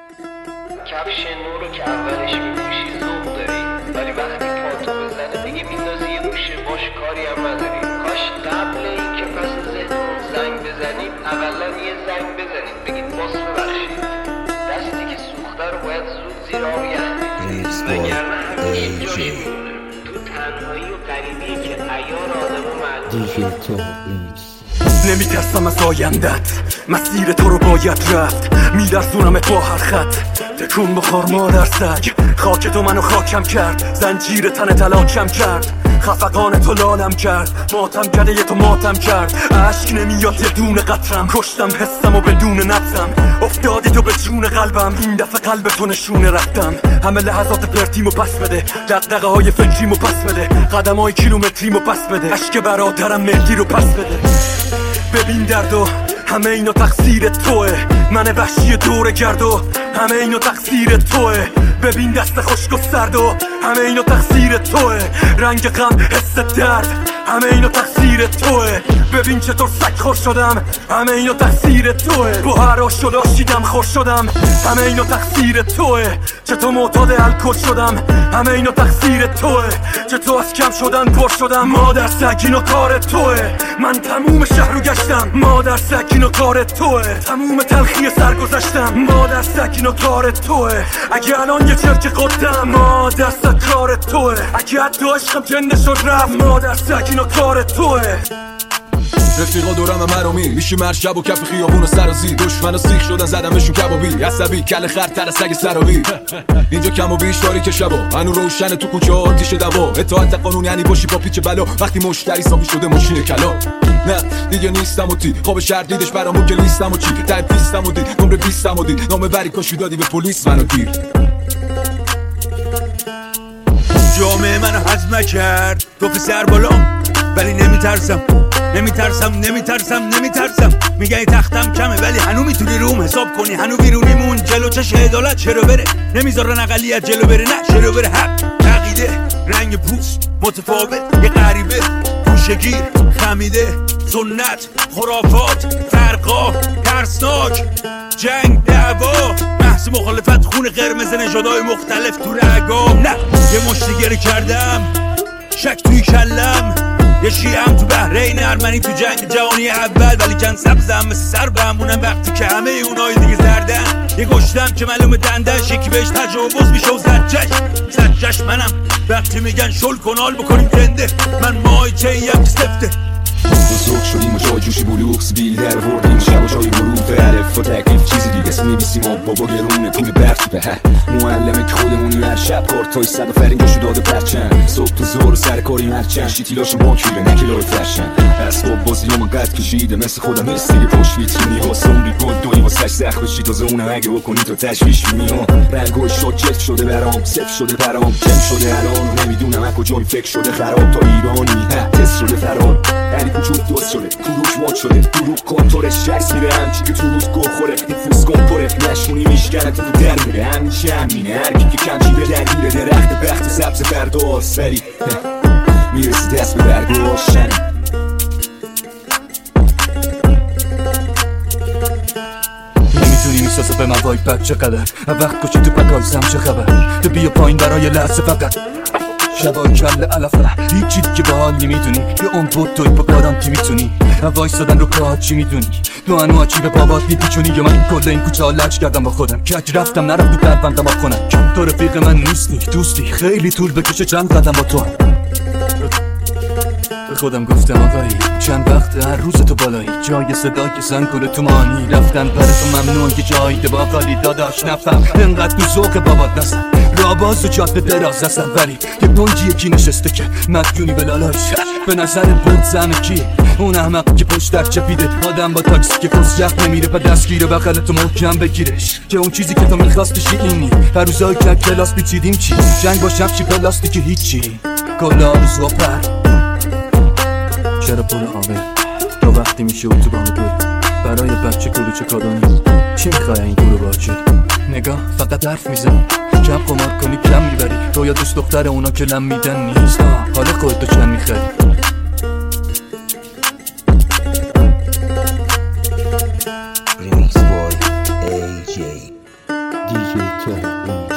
کفش نور رو که اولش میپوشی ذوق داری، ولی وقتی پاتو بزنه دیگه میندازی یه گوشه، باش کاری هم نداری. کاش قبل این که پس ذهنمون زنگ بزنید اقلا یه زنگ بزنید بگید باز ببخشید. دستی که سوخته رو باید زود زیر آب گردید، وگرنه همیشه جاش میمونه تو تنهایی و غریبی که عیار آدمو معلوم. نمیترسم از آیندت، مسیر تو رو باید رفت، میلرزونمت با هر خط. تکون بخور مادر سگ، خاک تو منو خاکم کرد، زنجیر تن تلاکم کرد، خفقان تو لالم کرد، ماتم کرده تو ماتم کرد. عشق نمیاد یه دونه قطرم، کشتم حسم و بدون نفسم، افتادی تو به جون قلبم، این دفعه قلب تو نشونه رفتم. همه لحظات پرتیمو پس بده، دغدغه های فکریمو پس بده، قدم های کیلومتریمو پس بده، عشق برادرم مهدی رو پس بده. ببین دردو همه اینو تقصیر توه، من وحشی دور گردو همه اینو تقصیر توه. ببین دست خشک و سرد و همه اینو تقصیر توه، رنگ غم حس درد همه اینو تقصیر توه. ببین چطور سگ خور شدم، همه اینو تقصیر توه. با هر آشو لاشیدم خور شدم، همه اینو تقصیر توه. چطور معتاد الکل شدم، همه اینو تقصیر توه. چطور از کم شدن پر شدم، مادر سگ اینو کار توه. من تموم شهر رو گشتم، مادر سگ اینو کار توه. تموم تلخی سر گذشتم، مادر سگ اینو کار توه. اگه الان یه چرک قدم، مادر سگ کار توه. اگه حتی عشقم جنده شد رفت، مادر سگ اینو کار توه. رفیقا دورم مرامی میشی مر شب و کف خیابون و سرازی، دشمن سیخ شدن زدمشون کبابی، عصبی کل خر تر سگ سرابی. اینجا کم و بیش داری که شبا هنو روشن تو کوچه آتیش دوا، اطاعت قانون یعنی باشی با پیچ بلا، وقتی مشتری صافی شده ماشین کلا. نه دیگه نیستم و تی خواب شهر دیدش برامون که لیستم و چی تای پیستم و دید نمره 20 و دید نامه بری کاشی دادی به پلیس منو گیر. جامعه منو هضم کرد تو سر بالام، ولی نمیترسم میگه تختم کمه ولی هنو میتونی روم حساب کنی، هنو بیرونیمون جلو چش عدالت چرا بره، نمیذارن اقلیت جلو بره، نه چرا بره. حق عقیده رنگ پوست متفاوت یه غریبه، پوشگیر خمیده سنت خرافات فرقا ترسناک جنگ دعوا بحث مخالفت خون قرمز نژادهای مختلف تو رگام. نه یه مشتگری کردم شک توی کلم، یه شیعم تو بحرین ارمنی تو جنگ جهانی اول، ولی کن سبزم مثل سر بمونم وقتی که همه اونای دیگه زردن. یه گشتم که معلوم دندش یکی بهش تجاوز میشه و زجش منم، وقتی میگن شل کنال بکنیم زنده، من مای چیم سفته. بزرگ شدیم و جای جوشی بلوکس بیل در وردیم، شب و جای حروف الف و تکلیف چیزی دیگه است نمیسیم و بابا گرونه پول برف به معلمه که خودمونی هر شب کارتای صد و فرین گوشو داده پرچن، صبح تو زور و سر کاری هرچن شیتیلاشو بانک میره نکلای فرشن، اسباب بازی رو من قد کشیده مثل خودم نیست دیگه پشت ویترینی ها سومری گل دوی واسش سخت بشی تازه اونه اگه بکنی تو تشویش میمی ها. رنگوی شد چفت شده برام صف شده برام کم شده الان، نمیدونم از کجای فکر شده خراب تا ایرانی تست شده فرار، یعنی وجود دوست شده کروک مات شده دروغ کنتورش شکس میره، همچی که تو روز گوه خوره نفوس کن پره نشونی میشکنه تو در میره، همیشه همینه هرکی که کمچی به درگیره درخت بخت سبز برداست ولی میرسی دست به برگاشتن. نمیتونی میسازه به من وای بد چقدر وقت کشی تو پکالزم چه خبر، تو بیا پایین برای لحظه فقط شبای کل علفه هیچی که با حال نمیدونی، یه اون بود توی با بادم که میتونی وای سادن رو کار چی میدونی، تو هنو چی به بابات میپیچونی، یا من کل این کوچه ها لج کردم با خودم کج رفتم نرفت تو پروندم با خونم، تو رفیق من نیستی دوستی خیلی طول بکشه چند قدم با تو هم. به خودم گفتم آقایی چند وقت هر روز تو بالایی، جای صدای زن کنه تو مانی رفتن پر تو ممنون که جایی ده با خالی داداش نفهم انقدر تو ذوق بابات نستم را باز و جاده دراز هستم، ولی یه پنجی یکی نشسته که مدیونی به لالاش به نظر بود زمه کیه اون احمق که پشت در چپیده، آدم با تاکسی که پس یخ نمیره پا دستگیره بغل تو محکم بگیرش که اون چیزی که تو میخواستشی اینی، هر روزایی که کلاس بیچیدیم چی جنگ با شب چی پلاستیکی هیچی کل آرزو و پر. چرا پول آمه تا وقتی میشه اتوبان دور برای بچه کلوچه کادانی، چی میخوای این دورو باچه نگاه فقط حرف میزنی کم قمار کنی کم میبری، رویا دوست دختر اونا که لم میدن نیست، حالا خودتو چند میخری. Remix boy AJ DJ تو